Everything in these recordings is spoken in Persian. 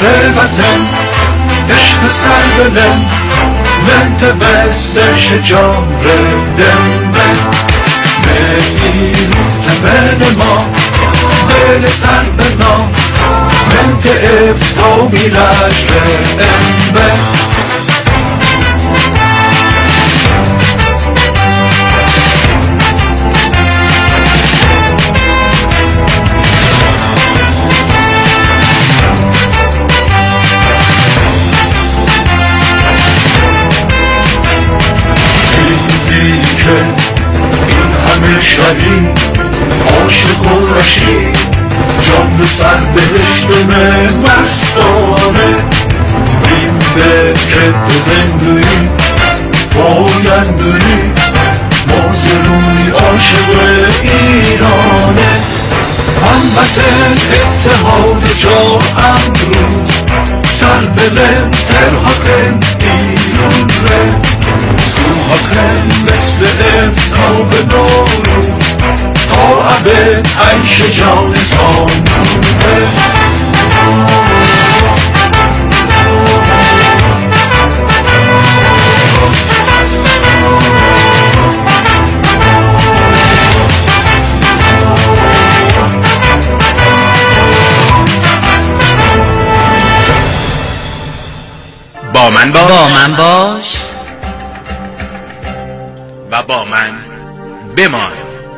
وطن عشق سر بلند من تبست شجار دم من ما دل سر بنا من تفتو میرش من این همه شدی عاشق و رشید جان سر بهشت مستانه این به که زندگی پایندونی مازرونی عاشق ایرانه هموطن اتحاد جا امروز سر بلند در حق ایران ره سوحاکن مثل افتاب نوروز تا عبد عیش جان سامونه با من باش با من باش و با من بمان.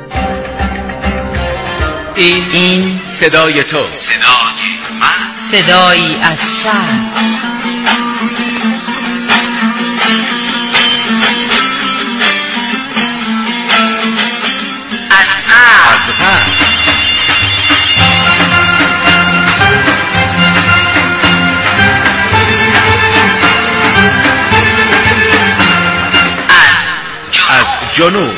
این صدای تو، صدای من، صدایی از شهر. از غرب. از جنوب.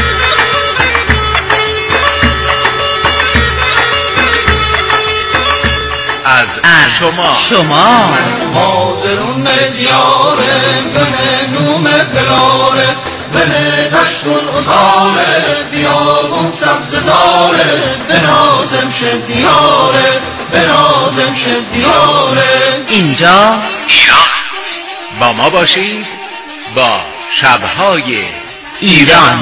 از شما مازرون دیاره بنه نوم دلاره بنه دشتون ازاره بیابون سبز زاره بنازم شد دیاره بنازم شد دیاره. اینجا ایران است. با ما باشید با شبهای ایران.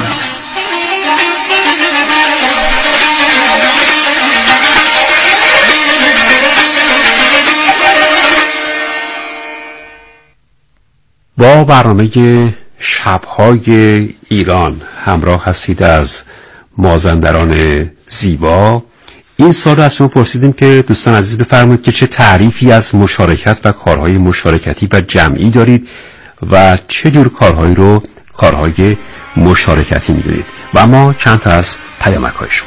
با برنامه شبهای ایران همراه هستید از مازندران زیبا. این سال از شما پرسیدیم که دوستان عزیز بفرمایید که چه تعریفی از مشارکت و کارهای مشارکتی و جمعی دارید و چه جور کارهایی رو کارهای مشارکتی می‌دونید و اما چند تا از پیامک‌های شما.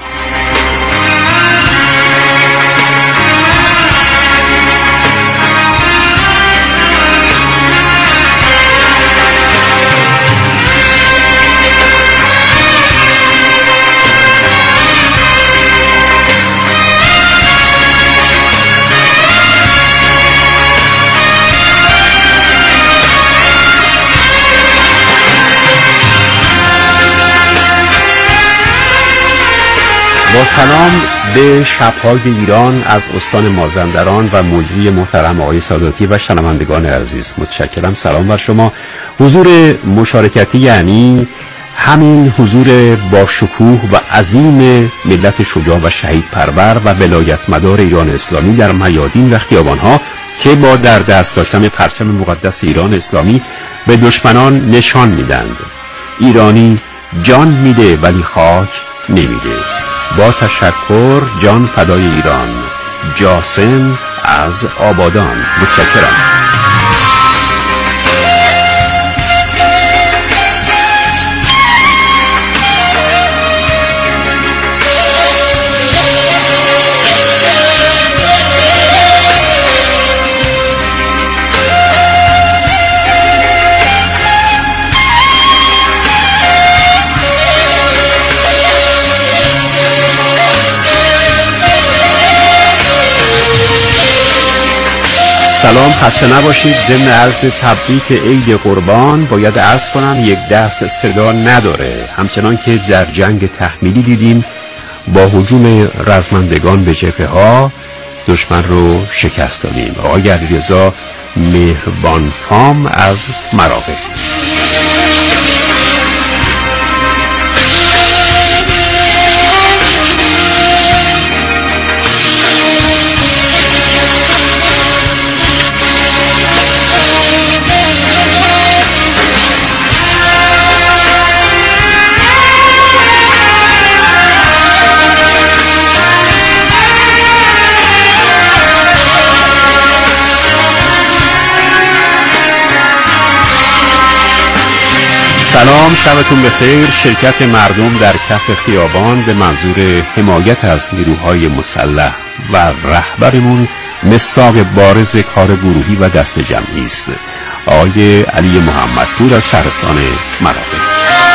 با سلام به شبهای ایران از استان مازندران و مجری محترم آقای ساداتی و شنوندگان عزیز متشکرم. سلام بر شما. حضور مشارکتی یعنی همین حضور با شکوه و عظیم ملت شجاع و شهید پرور و ولایت مدار ایران اسلامی در میادین و خیابانها که با در دست داشتن پرچم مقدس ایران اسلامی به دشمنان نشان میدند ایرانی جان میده ولی خاک نمیده. با تشکر، جان فدای ایران. جاسم از آبادان. متشکرم. سلام، خسته نباشید. ضمن عرض تبریک عید قربان باید عرض کنم یک دست صدا نداره، همچنان که در جنگ تحمیلی دیدیم با هجوم رزمندگان به جبهه ها دشمن رو شکست دادیم. آقای علیرضا مهربان فام از مراغه. سلام، شبتون بخیر. شرکت مردم در کف خیابان به منظور حمایت از نیروهای مسلح و رهبرمون مصداق بارز کار گروهی و دست جمعی است. آقای علی محمدپور از شهرستان مراغه.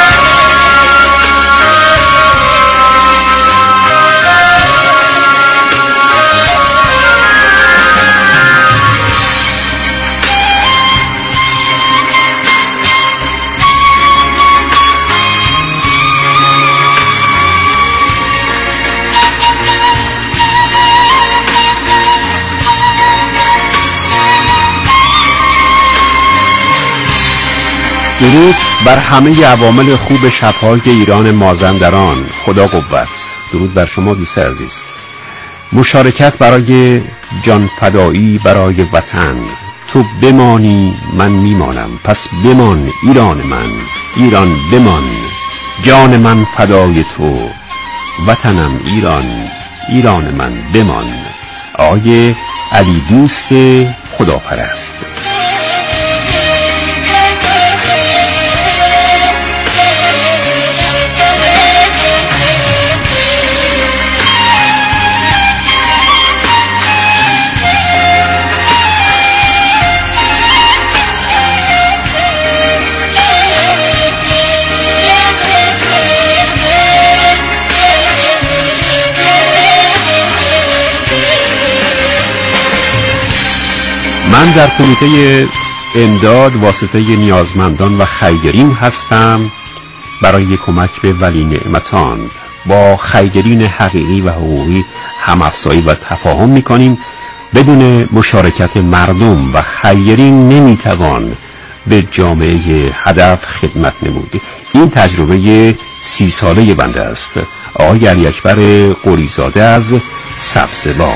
درود بر همه عوامل خوب شب‌های ایران مازندران. خدا قوت. درود بر شما دوست عزیز. مشارکت برای جان فدایی برای وطن. تو بمانی من میمانم، پس بمان ایران من، ایران بمان. جان من فدای تو، وطنم ایران، ایران من بمان. آقای علی دوست خداپرست. من در کمیته امداد واسطه نیازمندان و خیرین هستم برای کمک به ولی نعمتان. با خیرین حقیقی و حقوقی هم‌افزایی و تفاهم می‌کنیم. بدون مشارکت مردم و خیرین نمی‌توان به جامعه هدف خدمت نمود. این تجربه 30 ساله بنده است. آقای علی اکبر قریزاده از سبزوار.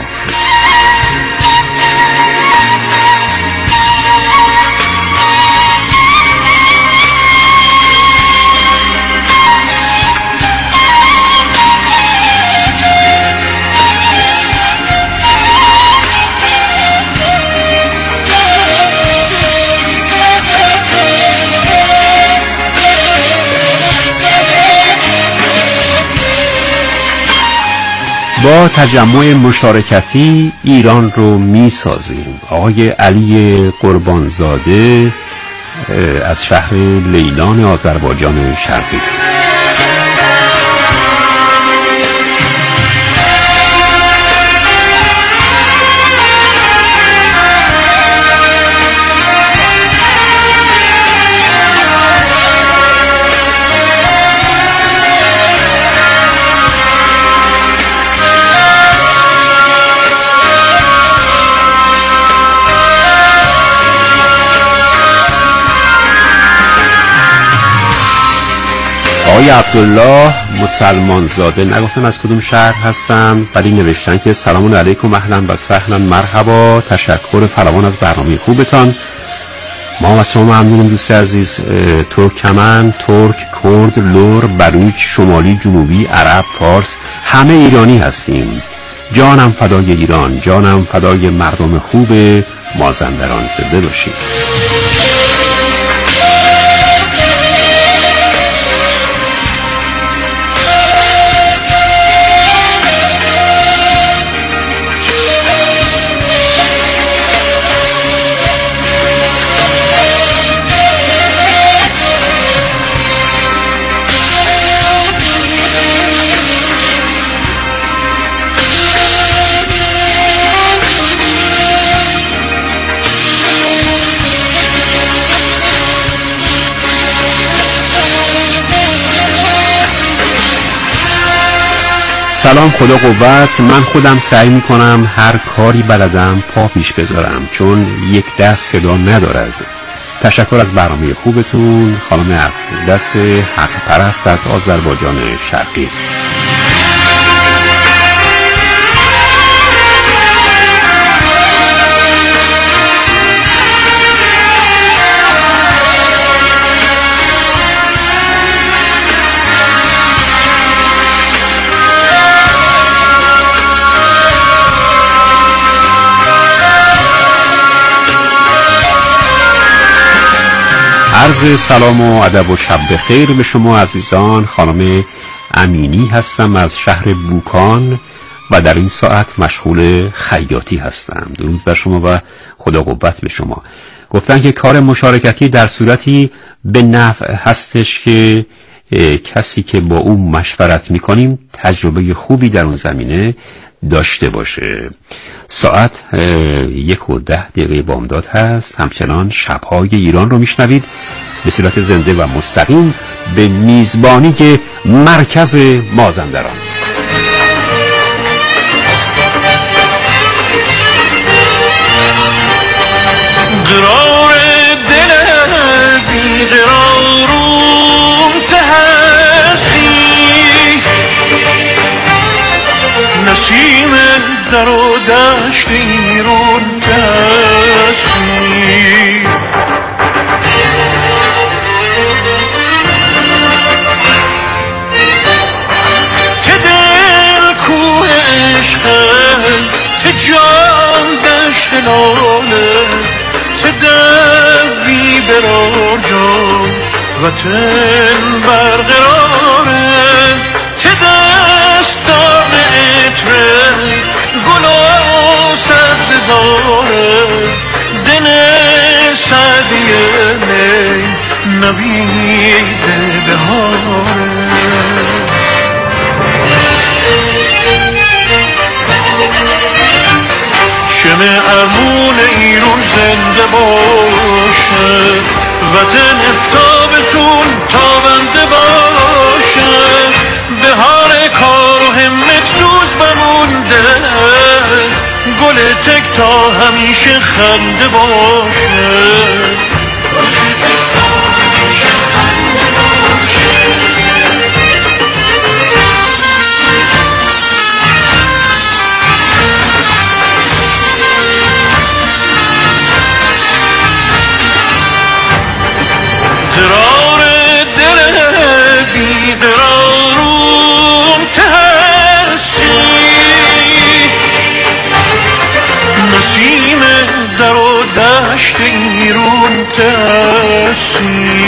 با تجمع مشارکتی ایران رو می سازیم. آقای علی قربانزاده از شهر لیلان آذربایجان شرقی. آقای عبدالله مسلمان زاده نگفتن از کدوم شهر هستن، ولی نوشتن که سلام علیکم، اهلا و سهلا، مرحبا، تشکر فراوان از برنامه خوبتان. ما از شما ممنونم دوست عزیز. ترکمن، ترک، کرد، لور، بلوچ، شمالی، جنوبی، عرب، فارس، همه ایرانی هستیم. جانم فدای ایران، جانم فدای مردم خوب مازندران. زنده باشید. سلام، خدا قوت. من خودم سعی میکنم هر کاری بلدم پا پیش بذارم، چون یک دست صدا ندارد. تشکر از برنامه خوبتون، خانم اقدس حق پرست از آذربایجان شرقی. عرض سلام و ادب و شب بخیر به شما عزیزان. خانم امینی هستم از شهر بوکان و در این ساعت مشغول خیاطی هستم. درود بر شما و خدا قوت به شما. گفتن که کار مشارکتی در صورتی به نفع هستش که کسی که با او مشورت میکنیم تجربه خوبی در اون زمینه داشته باشه. ساعت 1:10 بامداد هست. همچنان شبهای ایران رو میشنوید به صورت زنده و مستقیم به میزبانی مرکز مازندران. قرار دل بیقرارم تهشی نسیم در و دشت ایران تهشی ته دل کوه عشقه ته جان دشت لاله تدوی برار جان وطن برقراره تدست داغ عطره گلا سبز زاره دل سعدیه می نوید بهاره شمع امون ایرون زنده باشه وطن افتابسون تابنده باشه بهار کار و همت سوز بمونده گل تک تا همیشه خنده باشه گل تک تا همیشه خنده باشه قرار دل بیقرارم تهشی نسیم در و دشت ایران تهشی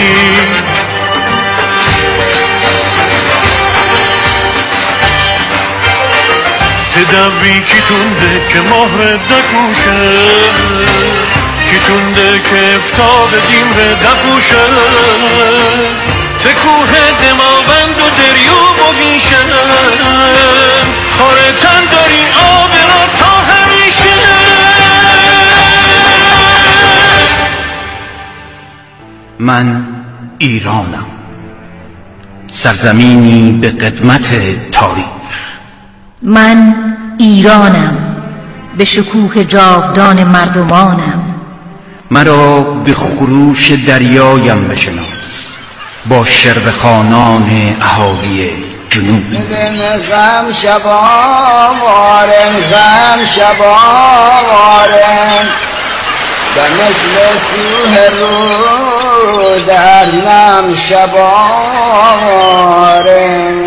تدوی کی تونده که مهر دکوشه کی تونده که افتاب دیم ره دپوشه تکوه دماوند و دریو بگیشه خارتن داری آب را تا همیشه من ایرانم، سرزمینی به قدمت تاریخ. من ایرانم، به شکوه جاودان مردمانم. مرا به خروش دریایم بشناس، با شربخانان اهالی جنوب. غم شباوارم غم شباوارم و مثل کوه رو در نم شباوارم.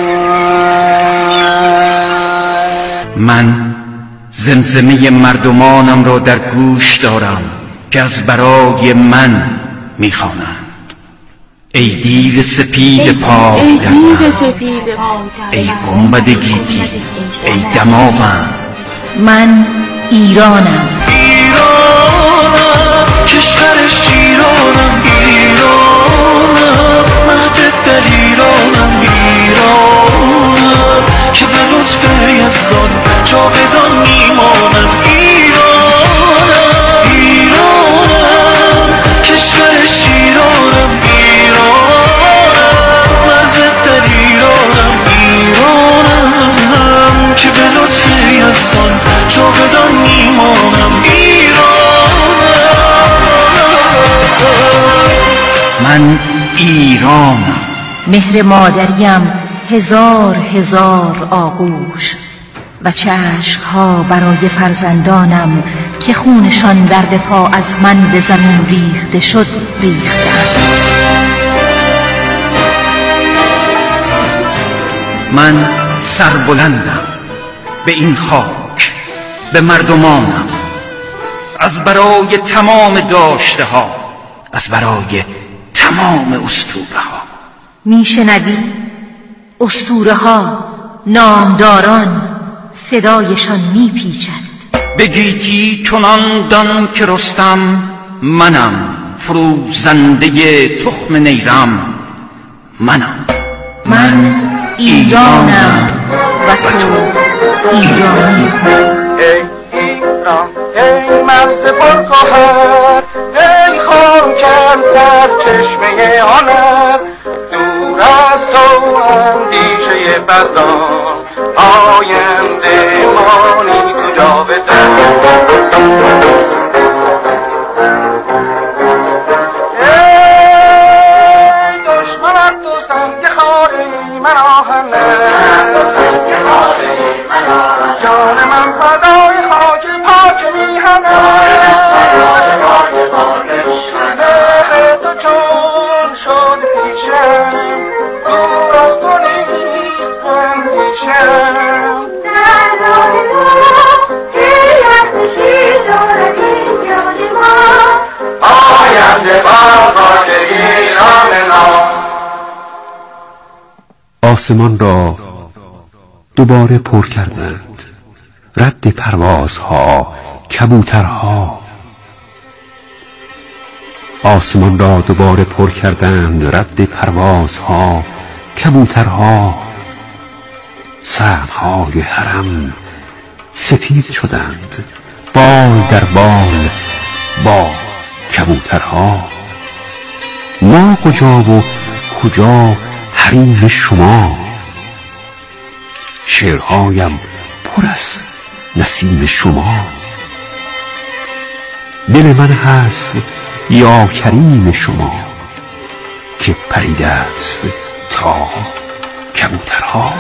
من زمزمه مردمانم را در گوش دارم که از برای من میخوانند. ای دیو سپید پای در من، ای گنبد گیتی، ای دماوند. من ایرانم، ایرانم کشور شیرانم، ایرانم مهد در ایرانم، ایرانم که به لطف یزدان جاودان میمانم. ایرانم ایرانم کشور شیرانم، ایرانم مرز در ایرانم، ایرانم مهر مادریم هزار هزار آغوش و چشمها برای فرزندانم که خونشان در دفاع از من به زمین ریخته شد ریختند. من سربلندم به این خاک، به مردمانم، از برای تمام داشته ها، از برای تمام اسطوره ها. میشنوی؟ اسطوره ها، نامداران، صدایشان میپیچد. به گیتی چنان دان که رستم، منم فروزنده تخم نیرم، منم. من ایرانم و تو ایرانی. ای ایران ای مرز پرگوهر، ای خاکم سر چشمه هنر، دور از تو اندیشه بردان، آینده مانی تو جاودان. ای دشمنت تو سنگ خاری من آهنه، جان من فدای خاک پاک میهنه، مهر تو چون شد پیشم، دور از تو نیست اندیشم. در راه تو ای وقت شیر دارد این جان ما، آینده باد ایران ما. آسمان را دوباره پر کردند رد پروازها کبوترها. آسمان را دوباره پر کردند رد پروازها کبوترها. سقف‌های حرم سپید شدند بال در بال با کبوترها. ما کجا و کجا حریم شما؟ شعرهایم پر از نسیم شما. دل من هست یا کریم شما که پریده است تا کبوترها.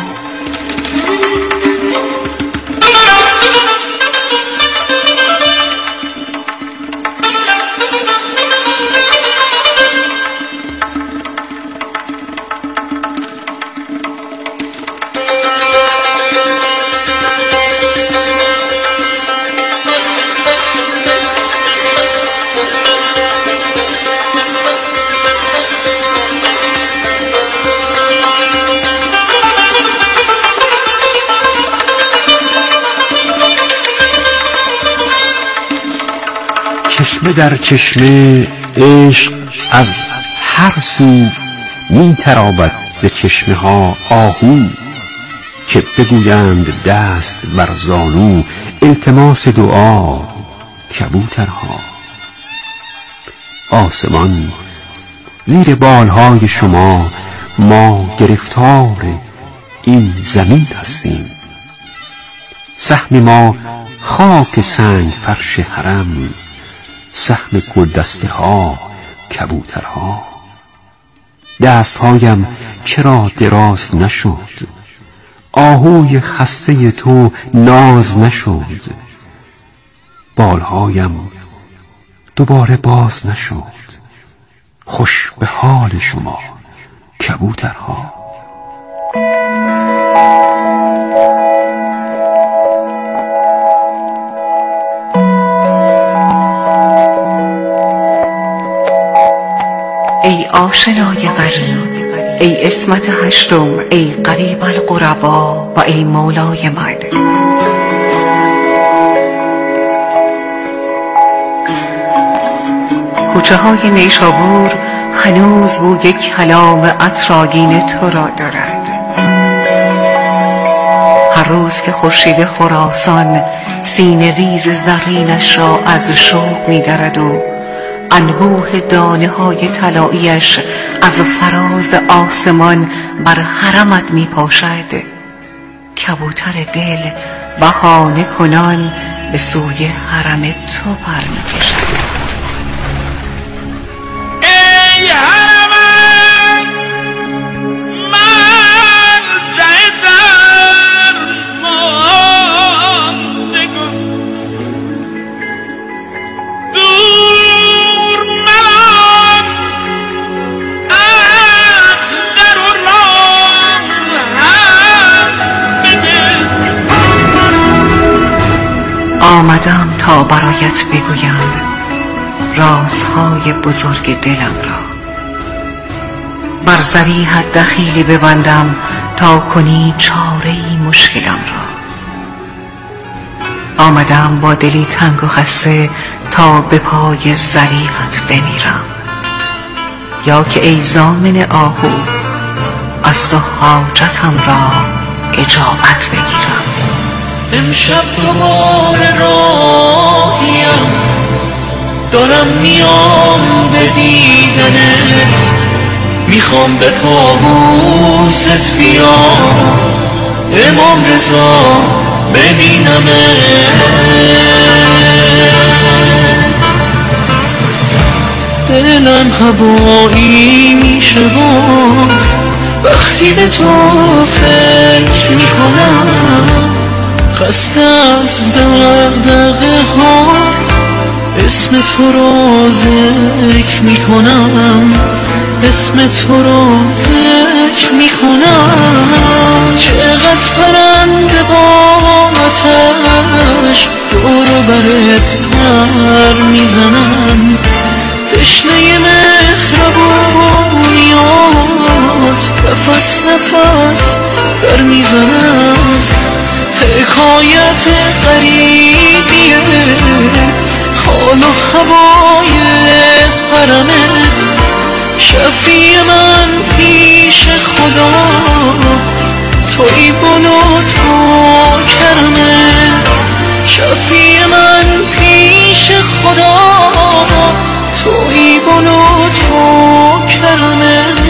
چشمه در چشمه عشق از هر سو می ترابد ز چشمه ها آهو، که بگویند دست بر زانو التماس دعا کبوترها. آسمان زیر بالهای شما، ما گرفتار این زمین هستیم. سهم ما خاک سنگ فرش حرم، سهم گلدسته ها کبوترها. دستهایم چرا دراز نشد؟ آهوی خسته تو ناز نشد. بالهایم دوباره باز نشد. خوش به حال شما کبوترها. ای آشنای غریب، ای اسمت هشتم، ای قریب القربا و ای مولای من. کوچه های نیشابور هنوز بوی کلام عطرآگین تو را دارد. هر روز که خورشید خراسان سینه ریز زرینش را از شوق می درد و انبوه دانه های طلایی‌اش از فراز آسمان بر حرمت می پاشد، کبوتر دل بهانه کنان به سوی حرم تو پر می کشد. ای حرمم آمدم تا برایت بگویم رازهای بزرگ دلم را، بر ذریحت دخیلی ببندم تا کنی چاره‌ای مشکلم را. آمدم با دلی تنگ و خسته تا به پای ذریحت بمیرم، یا که ای ضامن آهو از تو حاجتم را اجابت بگیرم. امشب دوباره راهیم، دارم میام به دیدنت، میخوام به پابوست بیام، امام رضا ببینمت. دلم هوایی میشه باز وقتی به تو فکر میکنم، خسته از دغدغه ها اسم تو رو ذکر میکنم، اسم تو رو ذکر میکنم. چقدر پرنده با آتش دورو برت پر میزنن، تشنه مهربونیات نفس نفس در میزنن. حکایت غریبیه حال و هوای حرمت، شفیع من پیش خدا توی با لطف و کرمت. شفیع من پیش خدا توی با لطف و کرمت.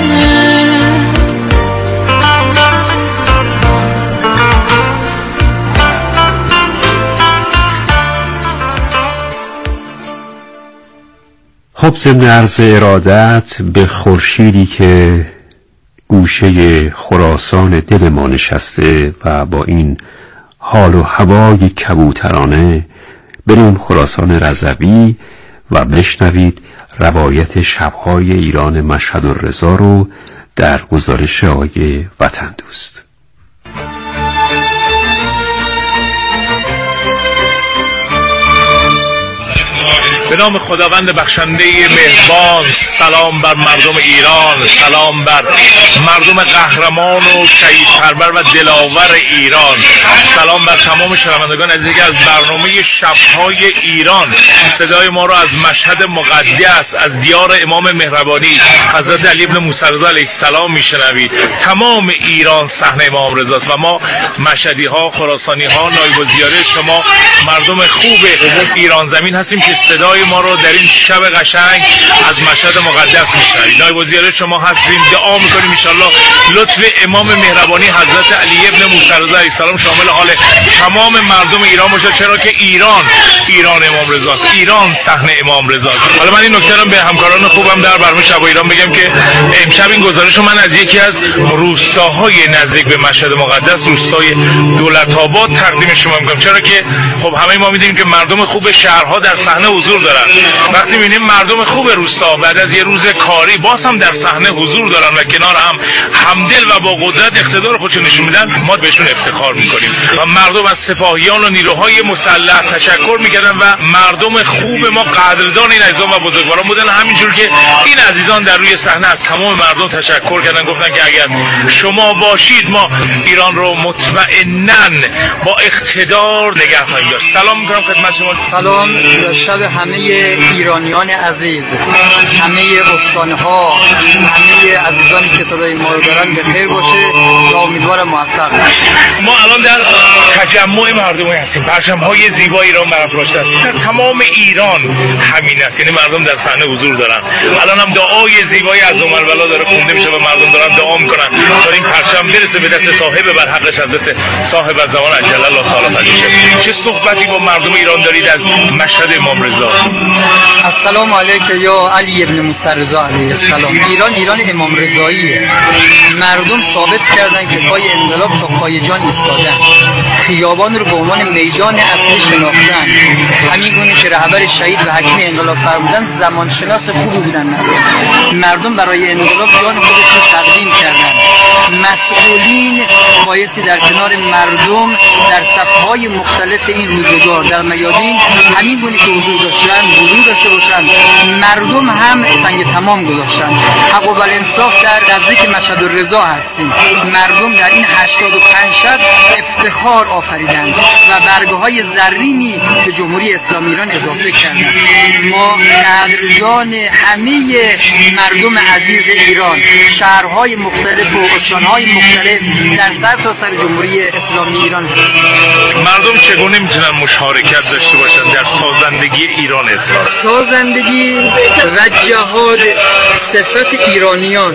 خب ضمن عرض ارادت به خورشیدی که گوشه خراسان دل ما نشسته و با این حال و هوای کبوترانه، بریم خراسان رضوی و بشنوید روایت شب‌های ایران مشهد الرضا رو در گزارش آقای وطن دوست. به نام خداوند بخشنده مهربان. سلام بر مردم ایران، سلام بر مردم قهرمان و شهید پرور و دلاور ایران، سلام بر تمام شنوندگان عزیزی که از برنامه شب‌های ایران صدای ما را از مشهد مقدس، از دیار امام مهربانی حضرت علی ابن موسی رضا علیه السلام میشنوید. تمام ایران صحنه امام رضاست و ما مشهدی ها، خراسانی ها، نایب الزیاره شما مردم خوب ایران زمین هستیم که صدای ما رو در این شب قشنگ از مشهد مقدس میشنوید. نایب الزیاره شما هستیم، دعا میکنیم ان شاءالله لطف امام مهربانی حضرت علی ابن موسی رضا علیه السلام شامل حال تمام مردم ایران باشه، چرا که ایران امام رضاست، ایران صحنه امام رضاست. حالا من این نکته رو به همکاران خوبم در برنامه شب ایران بگم که امشب این گزارش رو من از یکی از روستاهای نزدیک به مشهد مقدس، روستای دولت‌آباد تقدیم شما میکنم، چرا که خب همه ما میدونیم که مردم خوب شهرها در صحنه حضور دارن. وقتی میبینیم مردم خوب روستا بعد از یه روز کاری باز هم در صحنه حضور دارن و کنار هم همدل و با قدرت اقتدار خودشون نشون میدن، ما بهشون افتخار میکنیم و مردم از سپاهیان و نیروهای مسلح تشکر میکردن و مردم خوب ما قدردان این عزیزان و بزرگواران بودن. همینجور که این عزیزان در روی صحنه از تمام مردم تشکر کردن، گفتن که اگر شما باشید ما ایران رو مطمئناً با اقتدار نگه خواهیم داشت. سلام میکنم خدمت شما. سلام، شب همه ایرانیان عزیز، همه استانها، همه عزیزانی که صدای ما رو دارن به خیر باشه و امیدوارم موفق باشه. ما الان در تجمع مردمی هستیم، پرچم‌های زیبای ایران برافراشته است. در تمام ایران همین است، یعنی مردم در صحنه حضور دارن. الان هم دعای زیبایی از ام البلا داره خونده میشه و مردم دارن دعا میکنن تا این پرچم برسه به دست صاحب بر حقش حضرت صاحب الزمان عجل الله تعالی فرجه. چه صحبتی با مردم ایران دارید از مشهد امام رضا؟ السلام علیک یا علی ابن موسی رضا علیه السلام. ایران امام رضاییه. مردم ثابت کردن که پای انقلاب تا پای جان ایستادن، خیابان رو به عنوان میدان اصلی شناختن. همین گونه که رهبر شهید و حکیم انقلاب فرمودن زمانشناس خوبی بودن. مردم برای انقلاب جان خودشون رو تقدیم کردن. مسئولین بایستی در کنار مردم در صفهای مختلف این روزگار در میادین همین گونه که حضور داشته باشن، مردم هم سنگ تمام گذاشتن. حق و انصاف در نزدیک مشهد الرضا هستیم. مردم در این 85 شب افتخار آفریدند و برگه‌های زرینی به جمهوری اسلامی ایران اضافه کردند. ما قدردان همه مردم عزیز ایران، شهرهای مختلف و استانهای مختلف در سرتاسر جمهوری اسلامی ایران هستیم. مردم چگونه میتونن مشارکت داشته باشن در سازندگی ایران اسلام؟ سازندگی و جهاد صفت ایرانیان،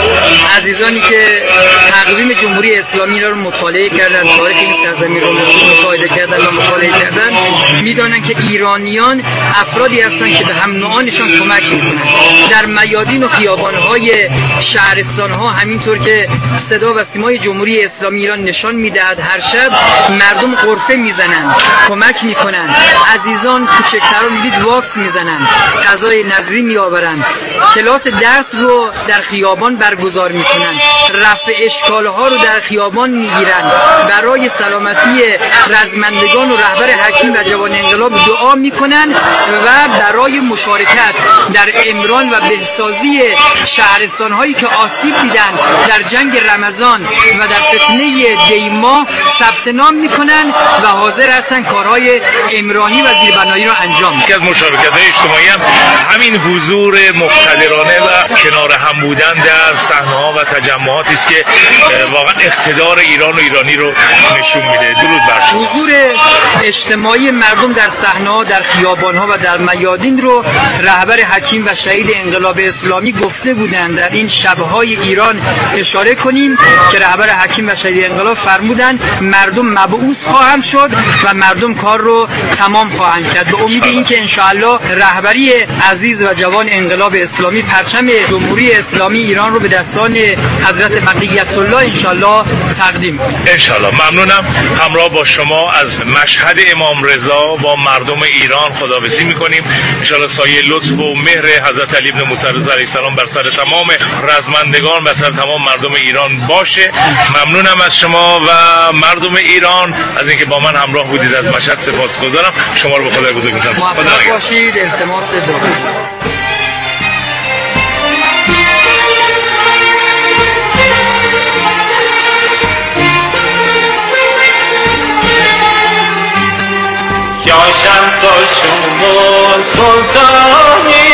عزیزانی که تقویم جمهوری اسلامی ایران رو مطالعه کردن، تاریخ این سرزمین رو مشاهده کردن و مطالعه کردن، میدانن که ایرانیان افرادی هستند که به هم نوعانشان کمک میکنن. در میادین و خیابانهای شهرستانها همینطور که صدا و سیمای جمهوری اسلامی ایران نشان میدهد، هر شب مردم غرفه میزنن، کمک میکنن. عزیزان کوچکتران میدید واکس میزنن، غذای نظری میآورن، کلاس درس رو در خیابان برگزار میکنن، رفع اشکالها رو در خیابان میگیرن، برای سلامتی رزمندگان و رهبر حکیم و جوان انقلاب دعا میکنن و برای مشارکت در عمران و بهسازی شهرستانهایی که آسیب دیدن در جنگ رمضان و در فتنه دیما ثبت نام میکنن و حاضر هستن کارهای عمرانی و زیربنایی را انجام بدن. از مشارکت‌های اجتماعی هم همین حضور مقتدرانه و کنار هم بودن در صحنه‌ها و تجمعاتی است که واقعا اقتدار ایران و ایرانی رو نشون میده. درود بر شما. حضور اجتماعی مردم در صحنه‌ها، در خیابان‌ها و در میادین رو رهبر حکیم و شهید انقلاب اسلامی گفته بودند در این شب‌های ایران اشاره کنیم که رهبر حکیم و شهید انقلاب فرمودند مردم مبعوث خواهند شد و مردم کار رو تمام خواهند کرد. به امید اینکه انشاءالله رهبری عزیز و جوان انقلاب اسلامی پرچم جمهوری اسلامی ایران رو به دستان حضرت بقیت الله انشاءالله تقدیم کنیم. انشاءالله. ممنونم. همراه با شما از مشهد امام رضا با مردم ایران خداحافظی میکنیم. انشاءالله سایه لطف و مهر حضرت علی بن موسی رضا علیه السلام بر سر تمام رزمندگان، بر سر تمام مردم ایران باشه. ممنونم از شما و مردم ایران از اینکه با من همراه بودید. از مشهد سپاسگزارم. شما رو به خدا بزرگ می‌کنم. موفق باشید. التماس دعا. یا شمس الشموس سلطانی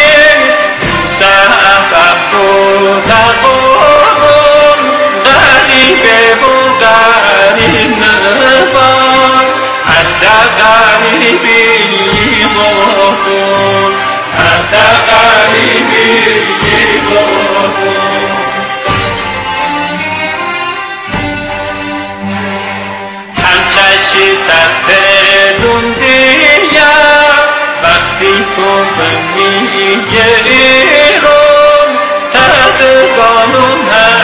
سبب و تقوم غریبه و غریب نباد حتی غریبی بخون حتی غریبی بخون همچشی سرپدون دیم وقتی تو میگری رو تحت قانون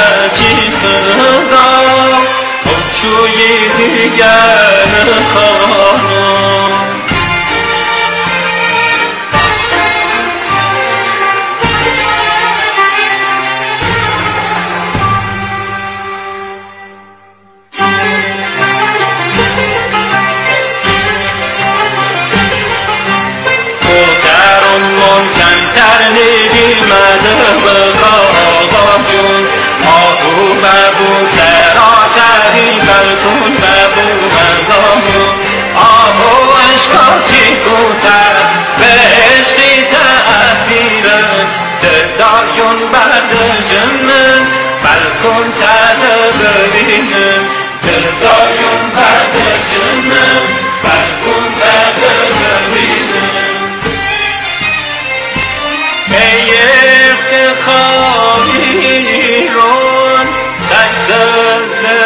هرچی خدا خب چوی دیگر خواه